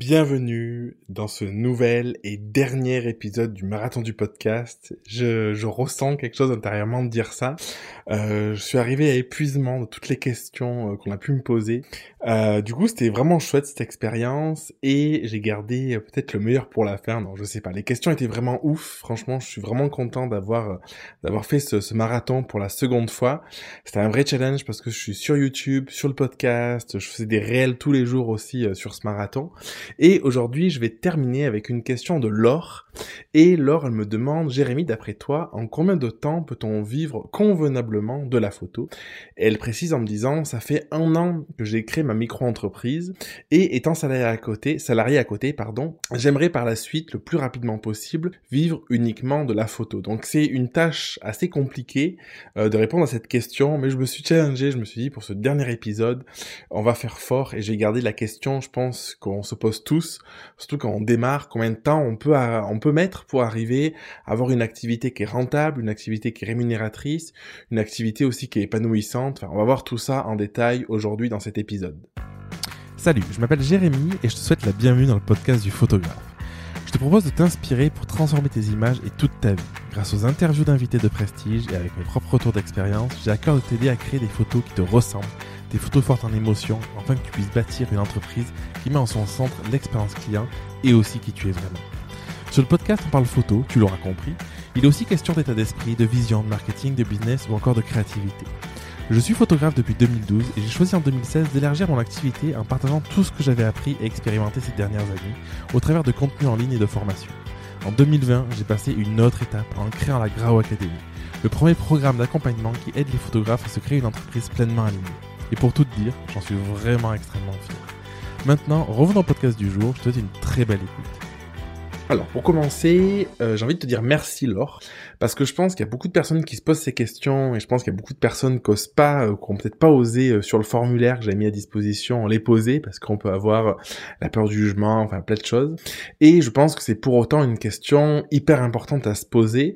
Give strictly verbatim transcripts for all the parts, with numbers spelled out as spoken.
Bienvenue dans ce nouvel et dernier épisode du Marathon du Podcast. Je, je ressens quelque chose intérieurement de dire ça. Euh, je suis arrivé à épuisement de toutes les questions euh, qu'on a pu me poser. Euh, du coup, c'était vraiment chouette cette expérience et j'ai gardé euh, peut-être le meilleur pour la fin. Non, je sais pas. Les questions étaient vraiment ouf. Franchement, je suis vraiment content d'avoir euh, d'avoir fait ce, ce marathon pour la seconde fois. C'était un vrai challenge parce que je suis sur YouTube, sur le podcast. Je faisais des réels tous les jours aussi euh, sur ce marathon. Et aujourd'hui, je vais terminer avec une question de Laure. Et Laure, elle me demande, Jérémy, d'après toi, en combien de temps peut-on vivre convenablement de la photo ? Et elle précise en me disant, ça fait un an que j'ai créé ma micro-entreprise et étant salarié à côté, salarié à côté, pardon, j'aimerais par la suite, le plus rapidement possible, vivre uniquement de la photo. Donc c'est une tâche assez compliquée euh, de répondre à cette question, mais je me suis challengé, je me suis dit, pour ce dernier épisode, on va faire fort et j'ai gardé la question, je pense qu'on se pose tous, surtout quand on démarre, combien de temps on peut, à, on peut mettre pour arriver à avoir une activité qui est rentable, une activité qui est rémunératrice, une activité aussi qui est épanouissante. Enfin, on va voir tout ça en détail aujourd'hui dans cet épisode. Salut, je m'appelle Jérémy et je te souhaite la bienvenue dans le podcast du photographe. Je te propose de t'inspirer pour transformer tes images et toute ta vie. Grâce aux interviews d'invités de prestige et avec mes propres retours d'expérience, j'ai à cœur de t'aider à créer des photos qui te ressemblent, des photos fortes en émotion, afin que tu puisses bâtir une entreprise qui met en son centre l'expérience client et aussi qui tu es vraiment. Sur le podcast, on parle photo, tu l'auras compris. Il est aussi question d'état d'esprit, de vision, de marketing, de business ou encore de créativité. Je suis photographe depuis deux mille douze et j'ai choisi en deux mille seize d'élargir mon activité en partageant tout ce que j'avais appris et expérimenté ces dernières années au travers de contenus en ligne et de formations. En deux mille vingt, j'ai passé une autre étape en créant la Grao Academy, le premier programme d'accompagnement qui aide les photographes à se créer une entreprise pleinement alignée. Et pour tout te dire, j'en suis vraiment extrêmement fier. Maintenant, revenons au podcast du jour, je te souhaite une très belle écoute. Alors, pour commencer, euh, j'ai envie de te dire merci Laure, parce que je pense qu'il y a beaucoup de personnes qui se posent ces questions, et je pense qu'il y a beaucoup de personnes qui osent pas, euh, qui ont peut-être pas osé euh, sur le formulaire que j'ai mis à disposition, les poser, parce qu'on peut avoir euh, la peur du jugement, enfin plein de choses. Et je pense que c'est pour autant une question hyper importante à se poser,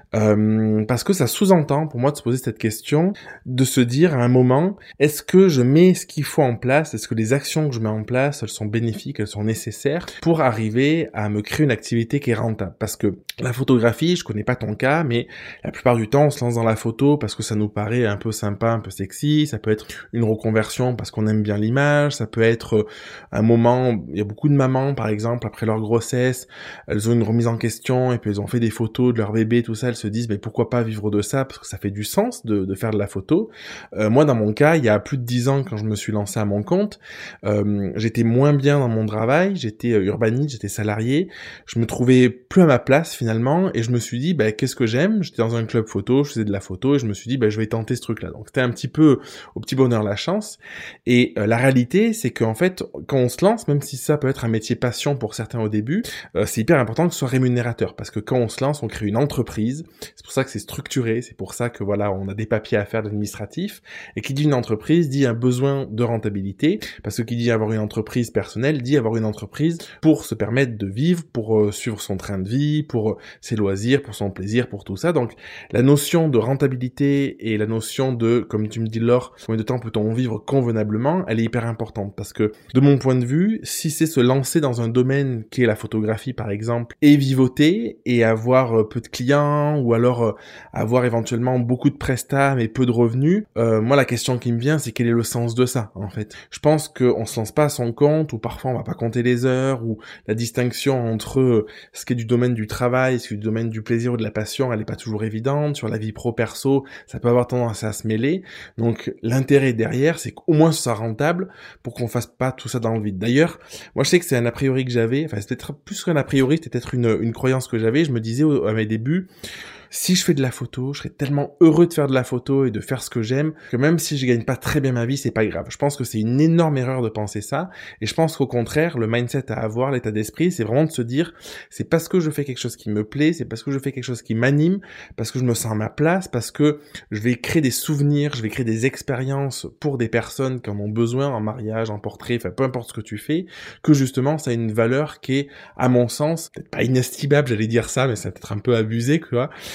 euh, parce que ça sous-entend, pour moi, de se poser cette question, de se dire à un moment, est-ce que je mets ce qu'il faut en place, est-ce que les actions que je mets en place, elles sont bénéfiques, elles sont nécessaires, pour arriver à me créer une activité activité qui est rentable, parce que la photographie, je connais pas ton cas, mais la plupart du temps on se lance dans la photo parce que ça nous paraît un peu sympa, un peu sexy, ça peut être une reconversion parce qu'on aime bien l'image, ça peut être un moment, il y a beaucoup de mamans par exemple après leur grossesse, elles ont une remise en question et puis elles ont fait des photos de leur bébé, tout ça, elles se disent mais pourquoi pas vivre de ça, parce que ça fait du sens de, de faire de la photo. Euh, moi dans mon cas, il y a plus de dix ans quand je me suis lancé à mon compte, euh, j'étais moins bien dans mon travail, j'étais urbaniste, j'étais salarié, je me trouvais plus à ma place finalement et je me suis dit bah qu'est-ce que j'aime, j'étais dans un club photo, je faisais de la photo et je me suis dit bah je vais tenter ce truc là. Donc c'était un petit peu au petit bonheur la chance et euh, la réalité c'est qu'en fait quand on se lance, même si ça peut être un métier passion pour certains au début, euh, c'est hyper important que ce soit rémunérateur parce que quand on se lance on crée une entreprise, c'est pour ça que c'est structuré, c'est pour ça que voilà on a des papiers à faire d'administratif et qui dit une entreprise dit un besoin de rentabilité parce que qui dit avoir une entreprise personnelle dit avoir une entreprise pour se permettre de vivre, pour euh, suivre son train de vie, pour ses loisirs, pour son plaisir, pour tout ça. Donc, la notion de rentabilité et la notion de, comme tu me dis Laure, combien de temps peut-on vivre convenablement, elle est hyper importante parce que, de mon point de vue, si c'est se lancer dans un domaine qui est la photographie, par exemple, et vivoter et avoir peu de clients ou alors avoir éventuellement beaucoup de prestats mais peu de revenus, euh, moi, la question qui me vient, c'est quel est le sens de ça, en fait. Je pense qu'on se lance pas à son compte ou parfois on va pas compter les heures ou la distinction entre ce qui est du domaine du travail, ce qui est du domaine du plaisir ou de la passion, elle est pas toujours évidente. Sur la vie pro-perso, ça peut avoir tendance à se mêler. Donc, l'intérêt derrière, c'est qu'au moins ce soit rentable pour qu'on fasse pas tout ça dans le vide. D'ailleurs, moi, je sais que c'est un a priori que j'avais, enfin, c'était peut-être plus qu'un a priori, c'était peut-être une, une croyance que j'avais. Je me disais à mes débuts, si je fais de la photo, je serais tellement heureux de faire de la photo et de faire ce que j'aime que même si je gagne pas très bien ma vie, c'est pas grave. Je pense que c'est une énorme erreur de penser ça et je pense qu'au contraire, le mindset à avoir, l'état d'esprit, c'est vraiment de se dire c'est parce que je fais quelque chose qui me plaît, c'est parce que je fais quelque chose qui m'anime, parce que je me sens à ma place, parce que je vais créer des souvenirs, je vais créer des expériences pour des personnes qui en ont besoin en mariage, en portrait, enfin peu importe ce que tu fais, que justement ça a une valeur qui est, à mon sens, peut-être pas inestimable, j'allais dire ça, mais ça peut être un peu abusé, quoi.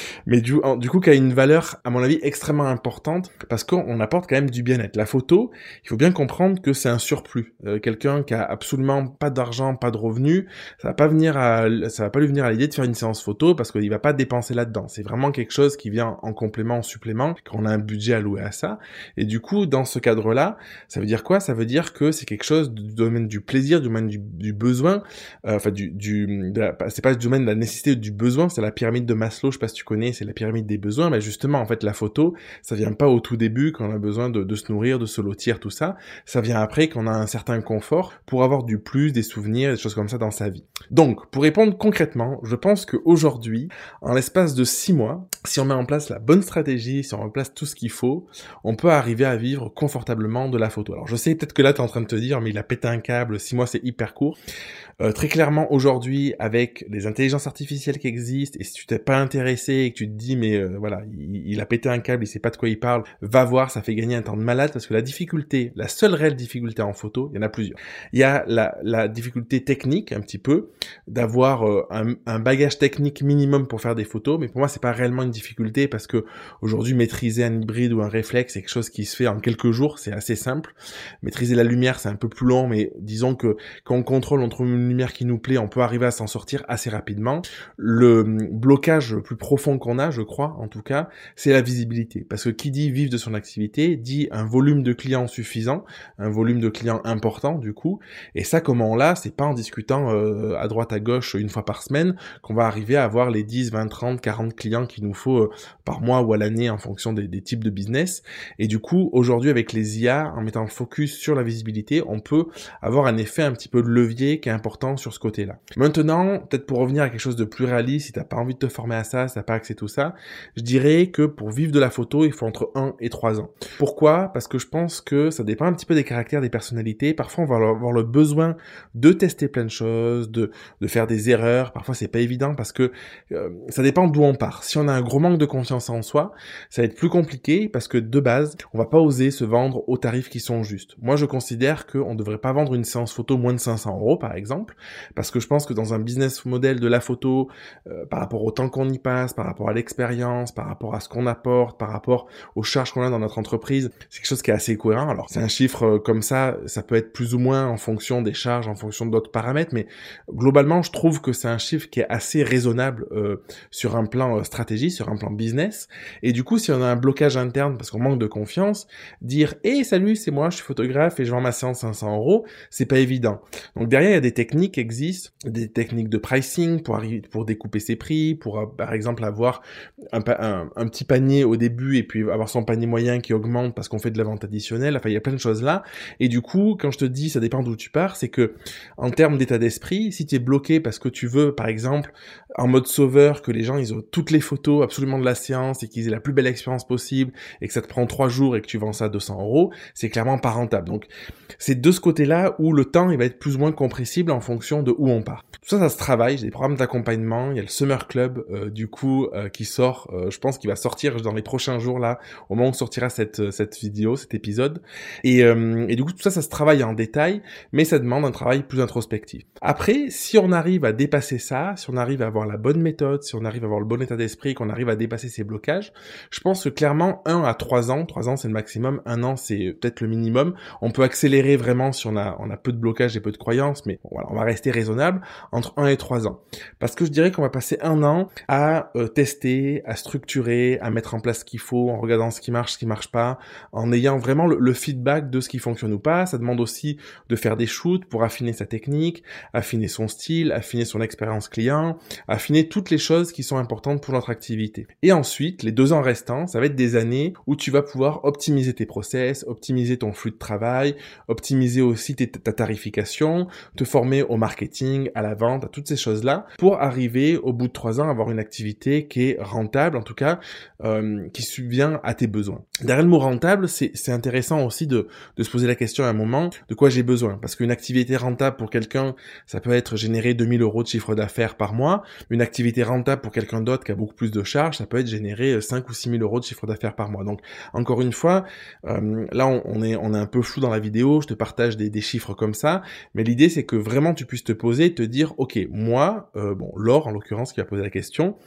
mais du, en, du coup, qui a une valeur, à mon avis, extrêmement importante, parce qu'on apporte quand même du bien-être. La photo, il faut bien comprendre que c'est un surplus. Euh, quelqu'un qui a absolument pas d'argent, pas de revenus, ça va pas venir à, ça va pas lui venir à l'idée de faire une séance photo, parce qu'il va pas dépenser là-dedans. C'est vraiment quelque chose qui vient en complément, en supplément, quand on a un budget alloué à ça. Et du coup, dans ce cadre-là, ça veut dire quoi? Ça veut dire que c'est quelque chose du domaine du plaisir, du domaine du, du besoin, euh, enfin du, du de la, c'est pas du domaine de la nécessité ou du besoin, c'est la pyramide de Maslow, je sais pas si tu connais, c'est la pyramide des besoins. Mais justement, en fait, la photo, ça vient pas au tout début quand on a besoin de, de se nourrir, de se lotir, tout ça. Ça vient après quand on a un certain confort pour avoir du plus, des souvenirs, des choses comme ça dans sa vie. Donc, pour répondre concrètement, je pense qu'aujourd'hui, en l'espace de six mois, si on met en place la bonne stratégie, si on met en place tout ce qu'il faut, on peut arriver à vivre confortablement de la photo. Alors je sais peut-être que là tu es en train de te dire mais il a pété un câble, six mois c'est hyper court. Euh, très clairement aujourd'hui avec les intelligences artificielles qui existent, et si tu t'es pas intéressé et que tu te dis mais euh, voilà il, il a pété un câble, il sait pas de quoi il parle, va voir, ça fait gagner un temps de malade, parce que la difficulté, la seule réelle difficulté en photo, il y en a plusieurs. Il y a la, la difficulté technique un petit peu, d'avoir euh, un, un bagage technique minimum pour faire des photos, mais pour moi c'est pas réellement une difficulté, parce que aujourd'hui maîtriser un hybride ou un réflexe c'est quelque chose qui se fait en quelques jours, c'est assez simple. Maîtriser la lumière c'est un peu plus long, mais disons que quand on contrôle, on trouve une lumière qui nous plaît, on peut arriver à s'en sortir assez rapidement. Le blocage le plus profond qu'on a, je crois en tout cas, c'est la visibilité, parce que qui dit vivre de son activité dit un volume de clients suffisant, un volume de clients important du coup, et ça comment on l'a, c'est pas en discutant euh, à droite à gauche une fois par semaine qu'on va arriver à avoir les dix, vingt, trente, quarante clients qu'il nous faut euh, par mois ou à l'année en fonction des, des types de business. Et du coup aujourd'hui avec les I A, en mettant le focus sur la visibilité, on peut avoir un effet un petit peu de levier qui est important sur ce côté-là. Maintenant, peut-être pour revenir à quelque chose de plus réaliste, si t'as pas envie de te former à ça, si t'as pas accès à tout ça, je dirais que pour vivre de la photo, il faut entre un et trois ans. Pourquoi? Parce que je pense que ça dépend un petit peu des caractères, des personnalités. Parfois, on va avoir le besoin de tester plein de choses, de, de faire des erreurs. Parfois, c'est pas évident parce que euh, ça dépend d'où on part. Si on a un gros manque de confiance en soi, ça va être plus compliqué parce que de base, on va pas oser se vendre aux tarifs qui sont justes. Moi, je considère qu'on ne devrait pas vendre une séance photo moins de cinq cents euros, par exemple, parce que je pense que dans un business model de la photo, euh, par rapport au temps qu'on y passe, par rapport à l'expérience, par rapport à ce qu'on apporte, par rapport aux charges qu'on a dans notre entreprise, c'est quelque chose qui est assez cohérent. Alors, c'est un chiffre euh, comme ça, ça peut être plus ou moins en fonction des charges, en fonction d'autres paramètres, mais globalement, je trouve que c'est un chiffre qui est assez raisonnable euh, sur un plan euh, stratégie, sur un plan business. Et du coup, si on a un blocage interne parce qu'on manque de confiance, dire « Hey, salut, c'est moi, je suis photographe et je vends ma séance cinq cents euros », c'est pas évident. Donc derrière, il y a des techniques qui existent, des techniques de pricing pour arriver, pour découper ses prix, pour euh, par exemple avoir un, un, un petit panier au début et puis avoir son panier moyen qui augmente parce qu'on fait de la vente additionnelle. Enfin, il y a plein de choses là. Et du coup, quand je te dis ça dépend d'où tu pars, c'est que en termes d'état d'esprit, si tu es bloqué parce que tu veux, par exemple, en mode sauveur, que les gens ils ont toutes les photos absolument de la séance et qu'ils aient la plus belle expérience possible et que ça te prend trois jours et que tu vends ça à deux cents euros, c'est clairement pas rentable. Donc, c'est de ce côté-là où le temps il va être plus ou moins compressible en fonction de où on part. Tout ça, ça se travaille. J'ai des programmes d'accompagnement. Il y a le Summer Club, euh, du coup, euh, qui sort. Euh, je pense qu'il va sortir dans les prochains jours là, au moment où sortira cette cette vidéo, cet épisode. Et euh, et du coup, tout ça, ça se travaille en détail, mais ça demande un travail plus introspectif. Après, si on arrive à dépasser ça, si on arrive à avoir la bonne méthode, si on arrive à avoir le bon état d'esprit, qu'on arrive à dépasser ces blocages, je pense que clairement, un à trois ans, trois ans c'est le maximum, un an c'est peut-être le minimum. On peut accélérer vraiment si on a on a peu de blocages et peu de croyances, mais bon, voilà, on va rester raisonnable entre un et trois ans. Parce que je dirais qu'on va passer un an à euh, tester, à structurer, à mettre en place ce qu'il faut, en regardant ce qui marche, ce qui marche pas, en ayant vraiment le, le feedback de ce qui fonctionne ou pas. Ça demande aussi de faire des shoots pour affiner sa technique, affiner son style, affiner son expérience client, affiner toutes les choses qui sont importantes pour notre activité. Et ensuite, les deux ans restants, ça va être des années où tu vas pouvoir optimiser tes process, optimiser ton flux de travail, optimiser aussi tes, ta tarification, te former au marketing, à la vente, à toutes ces choses-là, pour arriver au bout de trois ans à avoir une activité qui est rentable, en tout cas, euh, qui subvient à tes besoins. Derrière le mot rentable, c'est, c'est intéressant aussi de, de se poser la question à un moment, de quoi j'ai besoin. Parce qu'une activité rentable pour quelqu'un, ça peut être générer deux mille euros de chiffre d'affaires par mois. Une activité rentable pour quelqu'un d'autre qui a beaucoup plus de charges, ça peut être générer cinq ou six mille euros de chiffre d'affaires par mois. Donc, encore une fois, euh, là, on, on est, on est un peu flou dans la vidéo, je te partage des, des chiffres comme ça, mais l'idée, c'est que vraiment tu puisses te poser et te dire, ok, moi, euh, bon, Laure, en l'occurrence, qui a posé la question,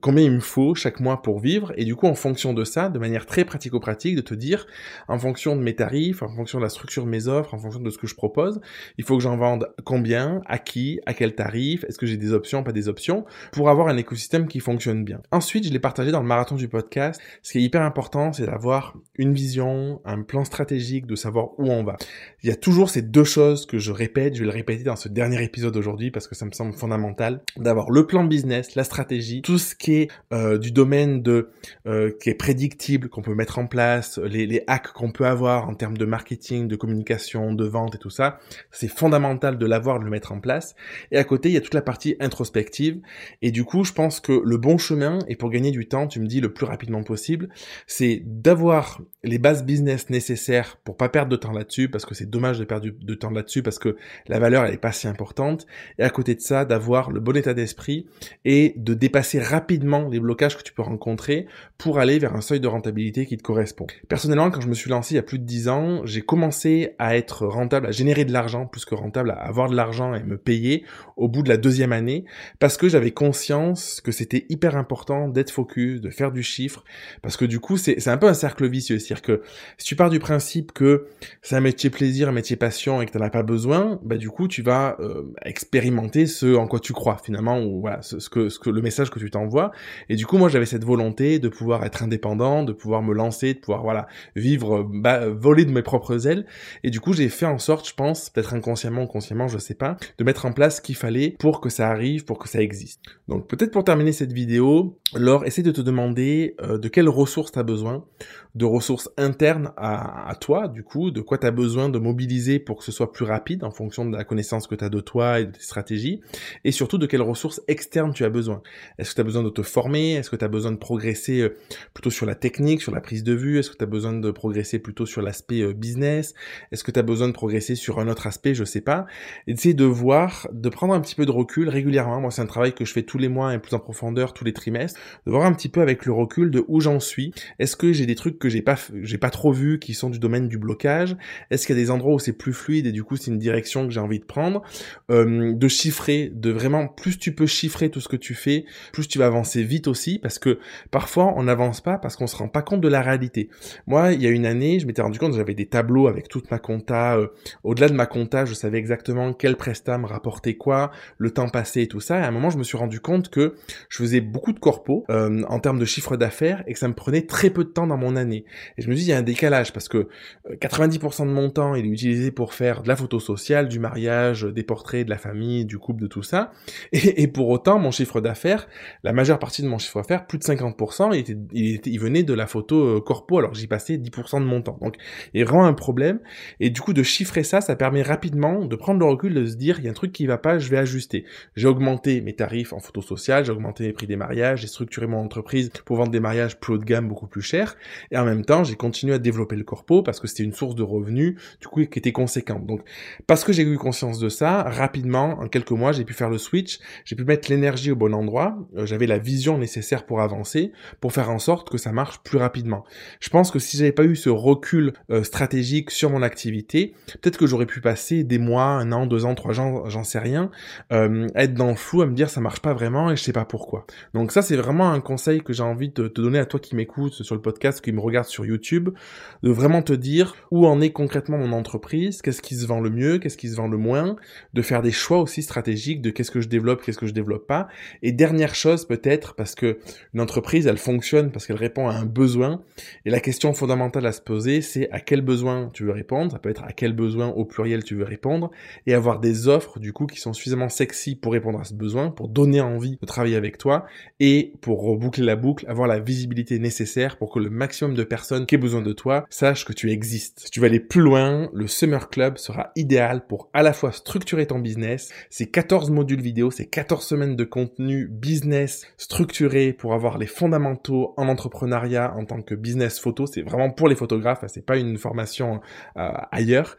combien il me faut chaque mois pour vivre, et du coup en fonction de ça, de manière très pratico-pratique, de te dire, en fonction de mes tarifs, en fonction de la structure de mes offres, en fonction de ce que je propose, il faut que j'en vende combien, à qui, à quel tarif, est-ce que j'ai des options, pas des options, pour avoir un écosystème qui fonctionne bien. Ensuite, je l'ai partagé dans le marathon du podcast, ce qui est hyper important, c'est d'avoir une vision, un plan stratégique, de savoir où on va. Il y a toujours ces deux choses que je répète, je vais le répéter dans ce dernier épisode aujourd'hui parce que ça me semble fondamental, d'avoir le plan business, la stratégie, tout ce qui est euh, du domaine de euh, qui est prédictible, qu'on peut mettre en place, les, les hacks qu'on peut avoir en termes de marketing, de communication, de vente et tout ça, c'est fondamental de l'avoir, de le mettre en place. Et à côté, il y a toute la partie introspective. Et du coup, je pense que le bon chemin, et pour gagner du temps, tu me dis le plus rapidement possible, c'est d'avoir les bases business nécessaires pour pas perdre de temps là-dessus, parce que c'est dommage de perdre de temps là-dessus, parce que la valeur, elle est pas si importante. Et à côté de ça, d'avoir le bon état d'esprit et de dépasser rapidement les blocages que tu peux rencontrer pour aller vers un seuil de rentabilité qui te correspond. Personnellement, quand je me suis lancé il y a plus de dix ans, j'ai commencé à être rentable, à générer de l'argent, plus que rentable, à avoir de l'argent et me payer au bout de la deuxième année, parce que j'avais conscience que c'était hyper important d'être focus, de faire du chiffre, parce que du coup, c'est, c'est un peu un cercle vicieux. C'est-à-dire que si tu pars du principe que c'est un métier plaisir, un métier passion et que tu n'en as pas besoin, bah du coup, tu vas euh, expérimenter ce en quoi tu crois, finalement, ou voilà, ce, ce que, ce que le message que tu t'envoies. Et du coup, moi, j'avais cette volonté de pouvoir être indépendant, de pouvoir me lancer, de pouvoir, voilà, vivre, bah, voler de mes propres ailes. Et du coup, j'ai fait en sorte, je pense, peut-être inconsciemment ou consciemment, je sais pas, de mettre en place ce qu'il fallait pour que ça arrive, pour que ça existe. Donc, peut-être pour terminer cette vidéo, Laure, essaie de te demander euh, de quelles ressources tu as besoin, de ressources internes à, à toi, du coup, de quoi tu as besoin de mobiliser pour que ce soit plus rapide en fonction de la connaissance que tu as de toi et de tes stratégies, et surtout de quelles ressources externes tu as besoin. Est-ce que tu as besoin de te former? Est-ce que tu as besoin de progresser euh, plutôt sur la technique, sur la prise de vue? Est-ce que tu as besoin de progresser plutôt sur l'aspect euh, business? Est-ce que tu as besoin de progresser sur un autre aspect? Je sais pas. Et d'essayer de voir, de prendre un petit peu de recul régulièrement. Moi, c'est un travail que je fais tous les mois et plus en profondeur tous les trimestres, de voir un petit peu avec le recul de où j'en suis. Est-ce que j'ai des trucs que j'ai pas, j'ai pas trop vus qui sont du domaine du blocage? Est-ce qu'il y a des endroits où c'est plus fluide et du coup c'est une direction que j'ai envie de prendre? Euh, de chiffrer, de vraiment, plus tu peux chiffrer tout ce que tu fais, plus tu vas avancer vite aussi, parce que parfois on n'avance pas parce qu'on se rend pas compte de la réalité. Moi, il y a une année, je m'étais rendu compte que j'avais des tableaux avec toute ma compta. Euh, au-delà de ma compta, je savais exactement quel prestat me rapportait quoi, le temps passé et tout ça. Et à un moment, je me suis rendu compte que je faisais beaucoup de corpos euh, en termes de chiffre d'affaires et que ça me prenait très peu de temps dans mon année. Et je me dis, il y a un décalage parce que quatre-vingt-dix pour cent de mon temps, il est utilisé pour faire de la photo sociale, du mariage, des portraits, de la famille, du couple, de tout ça. Et, et pour autant, mon chiffre d'affaires, la majeure partie de mon chiffre d'affaires, plus de cinquante pour cent, il, était, il, était, il venait de la photo euh, corpo, alors j'y passais dix pour cent de mon temps. Donc, il y a vraiment un problème. Et du coup, de chiffrer ça, ça permet rapidement de prendre le recul, de se dire, il y a un truc qui va pas, je vais ajuster. J'ai augmenté mes tarifs en photo sociale, j'ai augmenté les prix des mariages, j'ai structuré mon entreprise pour vendre des mariages plus haut de gamme, beaucoup plus chers. Et en même temps, j'ai continué à développer le corpo parce que c'était une source de revenus, du coup, qui était conséquente. Donc, parce que j'ai eu conscience de ça, rapidement, en quelques mois, j'ai pu faire le switch, j'ai pu mettre l'énergie au bon endroit, euh, j'avais la vision nécessaire pour avancer, pour faire en sorte que ça marche plus rapidement. Je pense que si j'avais pas eu ce recul euh, stratégique sur mon activité, peut-être que j'aurais pu passer des mois, un an, deux ans, trois ans, j'en sais rien, euh, être dans le flou, à me dire ça marche pas vraiment et je sais pas pourquoi. Donc ça, c'est vraiment un conseil que j'ai envie de te donner à toi qui m'écoutes sur le podcast, qui me regarde sur YouTube, de vraiment te dire où en est concrètement mon entreprise, qu'est-ce qui se vend le mieux, qu'est-ce qui se vend le moins, de faire des choix aussi stratégiques de qu'est-ce que je développe, qu'est-ce que je développe pas. Et dernière chose peut-être, parce que une entreprise, elle fonctionne parce qu'elle répond à un besoin, et la question fondamentale à se poser, c'est à quel besoin tu veux répondre, ça peut être à quel besoin au pluriel tu veux répondre, et avoir des offres du coup qui sont suffisamment sexy pour répondre à ce besoin, pour donner envie de travailler avec toi, et pour reboucler la boucle, avoir la visibilité nécessaire pour que le maximum de personnes qui aient besoin de toi sachent que tu existes. Si tu veux aller plus loin, le Summer Club sera idéal pour à la fois structurer ton business, c'est quatorze modules vidéo, c'est quatorze semaines de contenu business structuré pour avoir les fondamentaux en entrepreneuriat en tant que business photo, c'est vraiment pour les photographes, c'est pas une formation euh, ailleurs.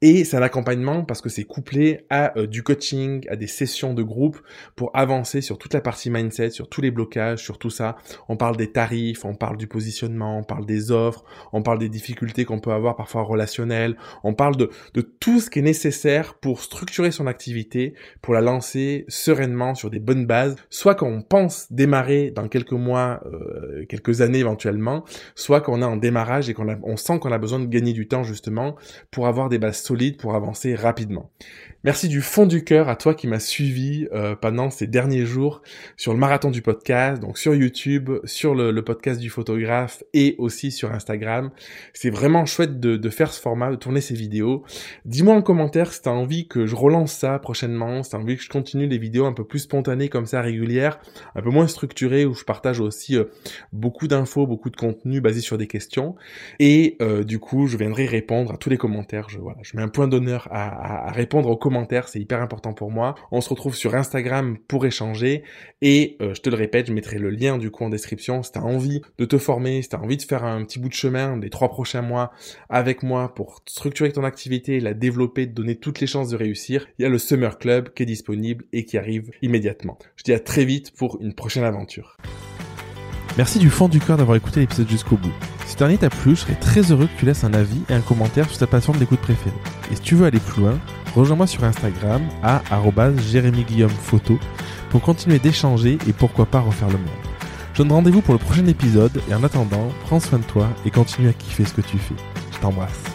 Et c'est un accompagnement parce que c'est couplé à euh, du coaching, à des sessions de groupe pour avancer sur toute la partie mindset, sur tous les blocages, sur tout ça. On parle des tarifs, on parle du positionnement, on parle des offres, on parle des difficultés qu'on peut avoir parfois relationnelles, on parle de, de tout ce qui est nécessaire pour structurer son activité, pour la lancer sereinement sur des bonnes bases, soit quand on pense démarrer dans quelques mois, euh, quelques années éventuellement, soit quand on est en démarrage et qu'on a, on sent qu'on a besoin de gagner du temps justement pour avoir des bases solides, pour avancer rapidement. Merci du fond du cœur à toi qui m'as suivi euh, pendant ces derniers jours sur le marathon du podcast, donc sur YouTube, sur le, le podcast du photographe et aussi sur Instagram. C'est vraiment chouette de, de faire ce format, de tourner ces vidéos. Dis-moi en commentaire si tu as envie que je relance ça prochainement, si tu as envie que je continue les vidéos un peu plus spontanées comme ça, régulières, un peu moins structurées, où je partage aussi euh, beaucoup d'infos, beaucoup de contenu basé sur des questions. Et euh, du coup, je viendrai répondre à tous les commentaires. Je, voilà, je mets un point d'honneur à, à, à répondre aux commentaires. C'est hyper important pour moi. On se retrouve sur Instagram pour échanger et euh, je te le répète, je mettrai le lien du coup en description si tu as envie de te former, si tu as envie de faire un petit bout de chemin des trois prochains mois avec moi pour structurer ton activité, la développer, te donner toutes les chances de réussir. Il y a le Summer Club qui est disponible et qui arrive immédiatement. Je te dis à très vite pour une prochaine aventure. Merci du fond du cœur d'avoir écouté l'épisode jusqu'au bout. Si ce dernier t'a plu, je serais très heureux que tu laisses un avis et un commentaire sur ta plateforme d'écoute préférée. Et si tu veux aller plus loin, rejoins-moi sur Instagram à arobase jérémy guillaume photo pour continuer d'échanger et pourquoi pas refaire le monde. Je te donne rendez-vous pour le prochain épisode et en attendant, prends soin de toi et continue à kiffer ce que tu fais. Je t'embrasse.